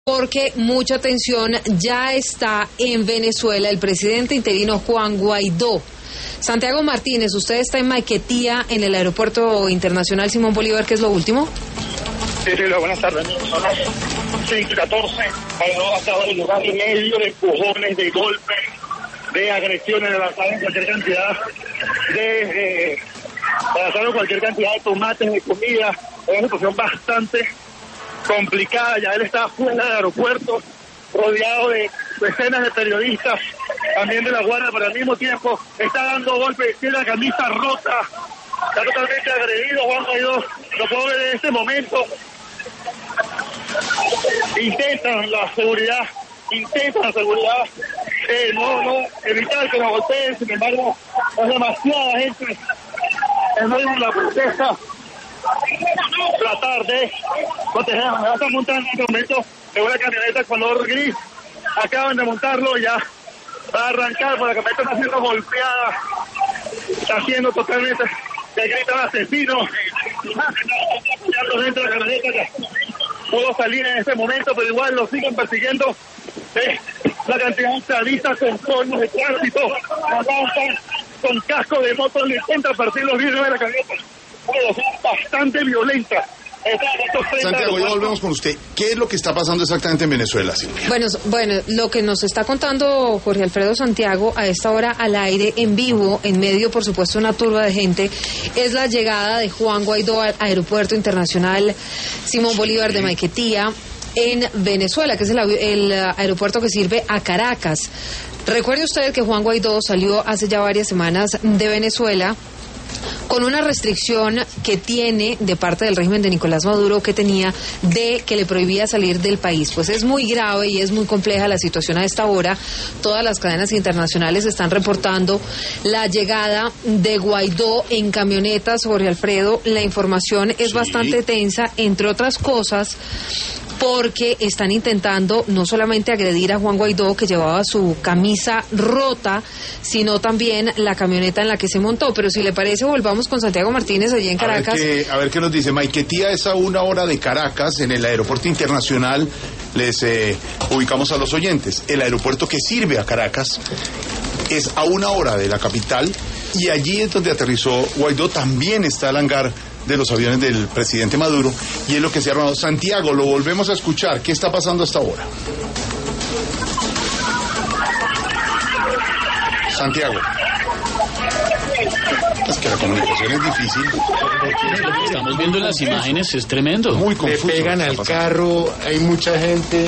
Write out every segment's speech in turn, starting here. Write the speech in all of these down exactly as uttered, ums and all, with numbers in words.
Porque mucha atención, ya está en Venezuela el presidente interino Juan Guaidó. Santiago Martínez, usted está en Maiquetía, en el aeropuerto internacional Simón Bolívar, ¿qué es lo último? Sí, sí, buenas tardes. Son las seis y catorce. Guaidó acaba de llegar en medio de empujones, de golpes, de agresiones, de lanzar cualquier cantidad de... Eh, de lanzar cualquier cantidad de tomates, de comida. Es una situación bastante complicada. Ya él está fuera del aeropuerto, rodeado de decenas de periodistas, también de la Guardia, pero al mismo tiempo está dando golpes, tiene la camisa rota, está totalmente agredido Juan Guaidó. Lo puedo ver en este momento. Intentan la seguridad, intentan la seguridad, eh, no, no, evitar que lo golpeen, sin embargo, es demasiada gente en medio de la protesta. Tratar de proteger, me vas a montar en este momento en una camioneta color gris, acaban de montarlo, ya va a arrancar, porque la camioneta está siendo golpeada, está siendo totalmente, que gritan asesinos, dentro de la camioneta, pudo salir en este momento, pero igual lo siguen persiguiendo, eh, la cantidad de estadistas con conos de tránsito, con casco de moto, le intentan partir los vidrios de la camioneta. Bueno, son bastante violenta. Santiago, ya volvemos con usted. ¿Qué es lo que está pasando exactamente en Venezuela, Silvia? Bueno, bueno, lo que nos está contando Jorge Alfredo Santiago a esta hora al aire, en vivo, en medio, por supuesto, una turba de gente, es la llegada de Juan Guaidó al Aeropuerto Internacional Simón Bolívar de Maiquetía, en Venezuela, que es el, el aeropuerto que sirve a Caracas. Recuerde usted que Juan Guaidó salió hace ya varias semanas de Venezuela con una restricción que tiene de parte del régimen de Nicolás Maduro, que tenía de que le prohibía salir del país. Pues es muy grave y es muy compleja la situación a esta hora. Todas las cadenas internacionales están reportando la llegada de Guaidó en camionetas, Jorge Alfredo. La información es sí. bastante tensa, entre otras cosas, porque están intentando no solamente agredir a Juan Guaidó, que llevaba su camisa rota, sino también la camioneta en la que se montó. Pero si le parece, volvamos con Santiago Martínez allí en Caracas. A ver qué, a ver qué nos dice. Maiquetía es a una hora de Caracas, en el aeropuerto internacional. Les eh, ubicamos a los oyentes. El aeropuerto que sirve a Caracas es a una hora de la capital, y allí es donde aterrizó Guaidó. También está el hangar de los aviones del presidente Maduro, y es lo que se ha armado. Santiago, lo volvemos a escuchar. ¿Qué está pasando hasta ahora? Santiago. Es que la comunicación es difícil. Estamos viendo las imágenes, es tremendo. Muy confuso. Le pegan al carro, hay mucha gente.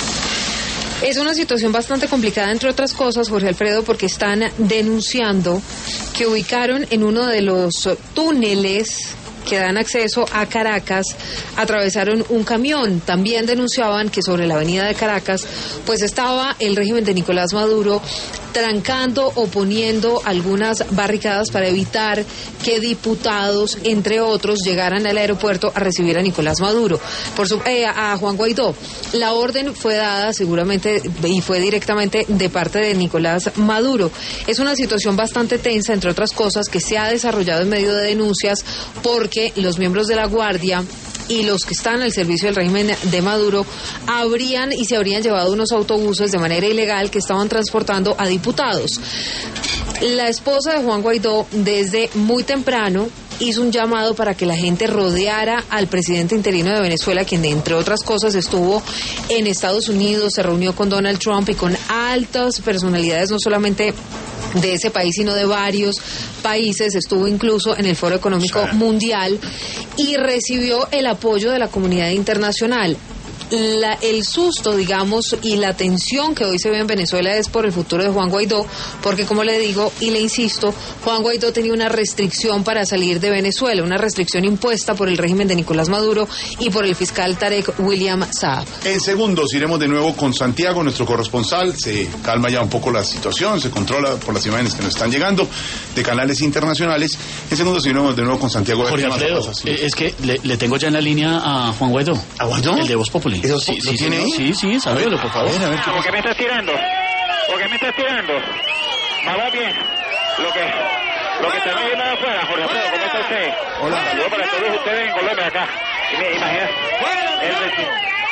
Es una situación bastante complicada, entre otras cosas, Jorge Alfredo, porque están denunciando que ubicaron en uno de los túneles que dan acceso a Caracas, atravesaron un camión. También denunciaban que sobre la avenida de Caracas, pues estaba el régimen de Nicolás Maduro trancando o poniendo algunas barricadas para evitar que diputados, entre otros, llegaran al aeropuerto a recibir a Nicolás Maduro, por su, eh, a Juan Guaidó. La orden fue dada seguramente y fue directamente de parte de Nicolás Maduro. Es una situación bastante tensa, entre otras cosas, que se ha desarrollado en medio de denuncias porque los miembros de la Guardia y los que están al servicio del régimen de Maduro habrían y se habrían llevado unos autobuses de manera ilegal que estaban transportando a diputados. La esposa de Juan Guaidó, desde muy temprano, hizo un llamado para que la gente rodeara al presidente interino de Venezuela, quien, entre otras cosas, estuvo en Estados Unidos, se reunió con Donald Trump y con altas personalidades, no solamente de ese país, sino de varios países. Estuvo incluso en el Foro Económico sí. Mundial y recibió el apoyo de la comunidad internacional. La, el susto, digamos, y la tensión que hoy se ve en Venezuela es por el futuro de Juan Guaidó, porque, como le digo y le insisto, Juan Guaidó tenía una restricción para salir de Venezuela, una restricción impuesta por el régimen de Nicolás Maduro y por el fiscal Tarek William Saab. En segundos iremos de nuevo con Santiago, nuestro corresponsal. Se calma ya un poco la situación, se controla por las imágenes que nos están llegando de canales internacionales. En segundos iremos de nuevo con Santiago. Jorge Alfredo, es que le, le tengo ya en la línea a Juan Guaidó. ¿A Guaidó? El de Voz Populi. ¿Eso sí, sí, sí, tiene ahí? Sí, sí, sabelo, por favor. A ver, a ver, ¿Por qué me estás tirando? ¿Por qué me estás tirando? Va bien. Lo que, lo que están viendo afuera, Jorge Alfredo, ¿cómo está usted? Hola. Saludos para todos ustedes en Colombia acá. Imagínate. El vecino.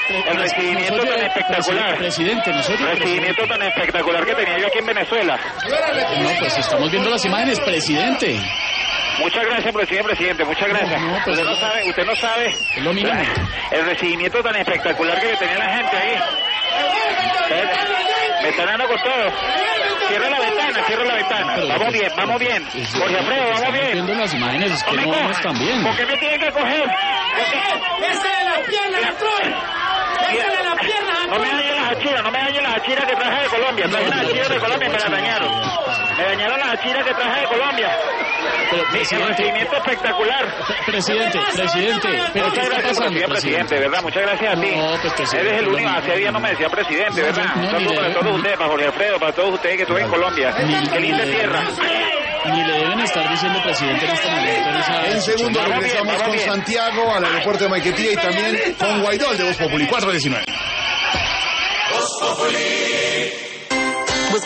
el recibimiento tan espectacular. Presidente, nosotros. El recibimiento tan espectacular que tenía yo aquí en Venezuela. No, pues estamos viendo las imágenes, presidente. Muchas gracias, presidente, presidente, muchas gracias. No, no, pues usted no sabe, usted no sabe es lo mínimo. el recibimiento tan espectacular que tenía la gente ahí. ¿Eh? Me están dando con todo. Cierra la ventana, cierra la ventana. Pero vamos es, bien, vamos es, bien. es, Jorge Alfredo, vamos estamos bien. viendo las imágenes, es que No me no cojan. vamos tan bien. ¿Por qué me tienen que coger? ¡Ese de las piernas, Troy! ¡Ese de las piernas, No me dañen las achiras, no me dañen las achiras que traje de Colombia. Traje unas achiras de Colombia y me las dañaron. Me dañaron las achiras que traje de Colombia. Pero, El presidente, recibimiento espectacular. presidente, presidente, pero ¿qué Muchas está gracias, pasando, señor presidente, ¿verdad? Muchas gracias a ti. No, pues, presidente, Eres el único, no, hace días no me decía presidente, no, ¿verdad? no, Un ni saludo le- para todos ustedes, para Jorge Alfredo, para todos ustedes que estuve en Colombia. Ni- Qué linda ni- tierra. Ni le deben estar diciendo presidente en este momento. En, esa En segundo Vamos bien, regresamos vamos con bien. Santiago al aeropuerto de Maiquetía y también con Guaidó, el de Voz Populi, cuatro diecinueve. Voz Populi.